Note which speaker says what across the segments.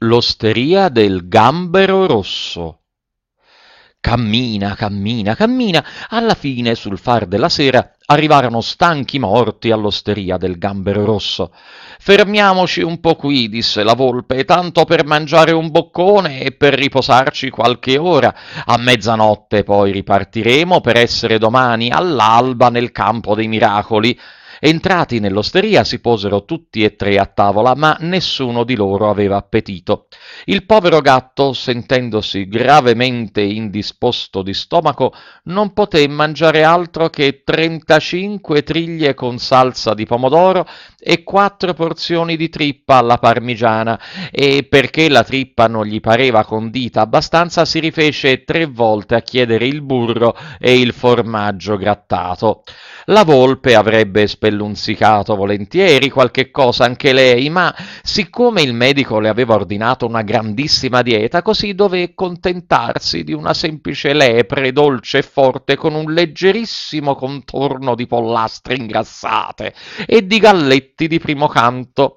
Speaker 1: L'osteria del Gambero Rosso. Cammina, cammina, cammina. Alla fine, sul far della sera, arrivarono stanchi morti all'osteria del Gambero Rosso. Fermiamoci un po' qui, disse la volpe, tanto per mangiare un boccone e per riposarci qualche ora. A mezzanotte poi ripartiremo per essere domani all'alba nel campo dei miracoli. Entrati nell'osteria si posero tutti e tre a tavola, ma nessuno di loro aveva appetito. Il povero gatto, sentendosi gravemente indisposto di stomaco, non poté mangiare altro che 35 triglie con salsa di pomodoro e 4 porzioni di trippa alla parmigiana, e perché la trippa non gli pareva condita abbastanza, si rifece 3 volte a chiedere il burro e il formaggio grattato. La volpe avrebbe spellunzicato volentieri qualche cosa anche lei, ma siccome il medico le aveva ordinato una grandissima dieta, così dové contentarsi di una semplice lepre dolce e forte con un leggerissimo contorno di pollastre ingrassate e di galletti di primo canto.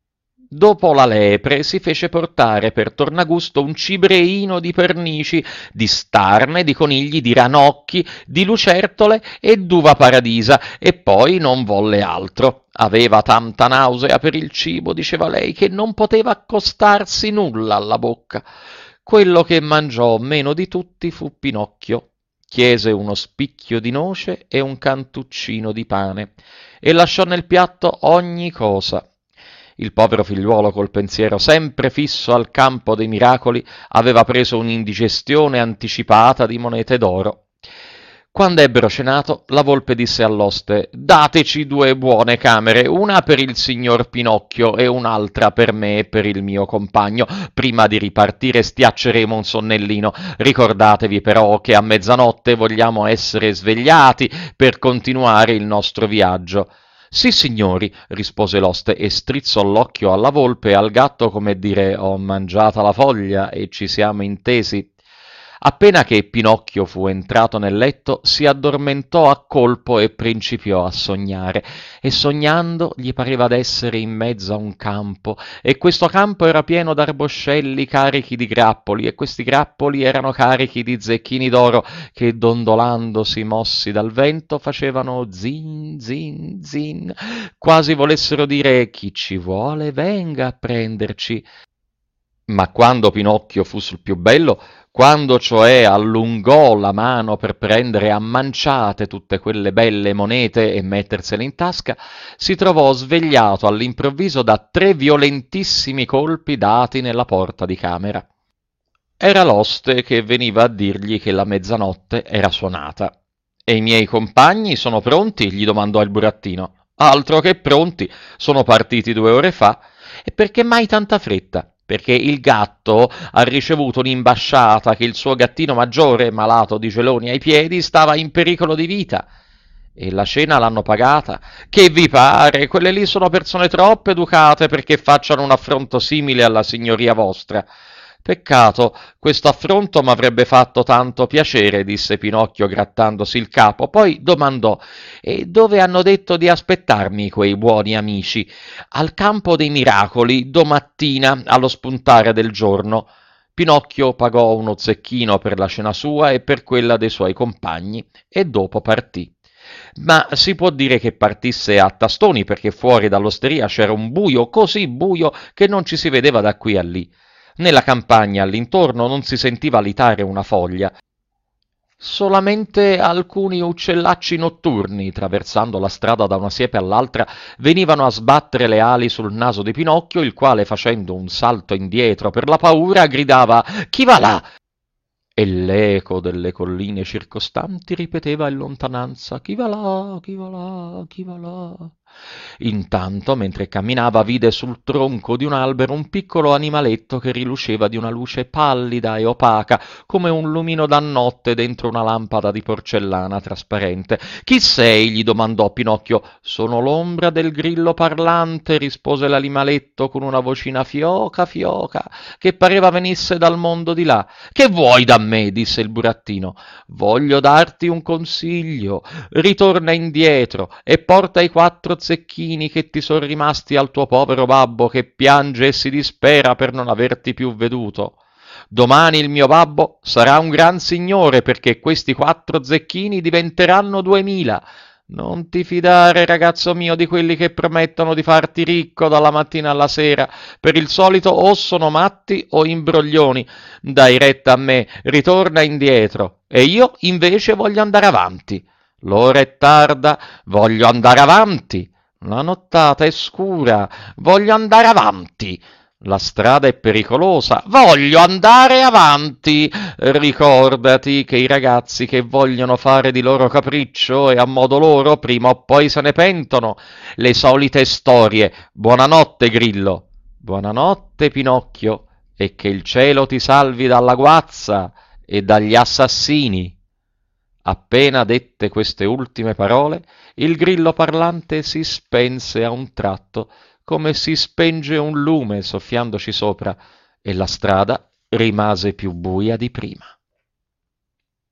Speaker 1: Dopo la lepre si fece portare per tornagusto un cibreino di pernici, di starne, di conigli, di ranocchi, di lucertole e d'uva paradisa, e poi non volle altro. Aveva tanta nausea per il cibo, diceva lei, che non poteva accostarsi nulla alla bocca. Quello che mangiò meno di tutti fu Pinocchio. Chiese uno spicchio di noce e un cantuccino di pane, e lasciò nel piatto ogni cosa. Il povero figliuolo, col pensiero sempre fisso al campo dei miracoli, aveva preso un'indigestione anticipata di monete d'oro. Quando ebbero cenato, la volpe disse all'oste: «Dateci 2 buone camere, una per il signor Pinocchio e un'altra per me e per il mio compagno. Prima di ripartire stiacceremo un sonnellino. Ricordatevi però che a mezzanotte vogliamo essere svegliati per continuare il nostro viaggio». «Sì, signori», rispose l'oste e strizzò l'occhio alla volpe e al gatto come dire: «Ho mangiata la foglia e ci siamo intesi». Appena che Pinocchio fu entrato nel letto, si addormentò a colpo e principiò a sognare, e sognando gli pareva d'essere in mezzo a un campo, e questo campo era pieno d'arboscelli carichi di grappoli, e questi grappoli erano carichi di zecchini d'oro che, dondolandosi mossi dal vento, facevano zin zin zin, quasi volessero dire: «Chi ci vuole venga a prenderci». Ma quando Pinocchio fu sul più bello, quando cioè allungò la mano per prendere a manciate tutte quelle belle monete e mettersele in tasca, si trovò svegliato all'improvviso da 3 violentissimi colpi dati nella porta di camera. Era l'oste che veniva a dirgli che la mezzanotte era suonata. «E i miei compagni sono pronti?» gli domandò il burattino. «Altro che pronti, sono partiti 2 ore fa». «E perché mai tanta fretta?» «Perché il gatto ha ricevuto un'imbasciata che il suo gattino maggiore, malato di geloni ai piedi, stava in pericolo di vita». «E la cena l'hanno pagata?» «Che vi pare? Quelle lì sono persone troppo educate perché facciano un affronto simile alla signoria vostra». «Peccato, questo affronto m'avrebbe fatto tanto piacere», disse Pinocchio grattandosi il capo. Poi domandò: «E dove hanno detto di aspettarmi quei buoni amici?» «Al campo dei miracoli, domattina, allo spuntare del giorno». Pinocchio pagò uno zecchino per la cena sua e per quella dei suoi compagni, e dopo partì. Ma si può dire che partisse a tastoni, perché fuori dall'osteria c'era un buio, così buio che non ci si vedeva da qui a lì. Nella campagna all'intorno non si sentiva alitare una foglia. Solamente alcuni uccellacci notturni, traversando la strada da una siepe all'altra, venivano a sbattere le ali sul naso di Pinocchio, il quale, facendo un salto indietro per la paura, gridava: «Chi va là?» E l'eco delle colline circostanti ripeteva in lontananza: «Chi va là? Chi va là? Chi va là?» Intanto, mentre camminava, vide sul tronco di un albero un piccolo animaletto che riluceva di una luce pallida e opaca, come un lumino da notte dentro una lampada di porcellana trasparente. «Chi sei?» gli domandò Pinocchio. «Sono l'ombra del grillo parlante», rispose l'animaletto con una vocina fioca fioca, che pareva venisse dal mondo di là. «Che vuoi da me?» disse il burattino. «Voglio darti un consiglio. Ritorna indietro e porta i 4 zecchini che ti son rimasti al tuo povero babbo che piange e si dispera per non averti più veduto. Domani il mio babbo sarà un gran signore perché questi 4 zecchini diventeranno 2000. Non ti fidare, ragazzo mio, di quelli che promettono di farti ricco dalla mattina alla sera. Per il solito o sono matti o imbroglioni. Dai retta a me, ritorna indietro. E io invece voglio andare avanti. L'ora è tarda, voglio andare avanti. La nottata è scura, voglio andare avanti. La strada è pericolosa, voglio andare avanti. Ricordati che i ragazzi che vogliono fare di loro capriccio e a modo loro prima o poi se ne pentono. Le solite storie. Buonanotte, Grillo. Buonanotte, Pinocchio, e che il cielo ti salvi dalla guazza e dagli assassini. Appena dette queste ultime parole, il grillo parlante si spense a un tratto, come si spenge un lume soffiandoci sopra, e la strada rimase più buia di prima.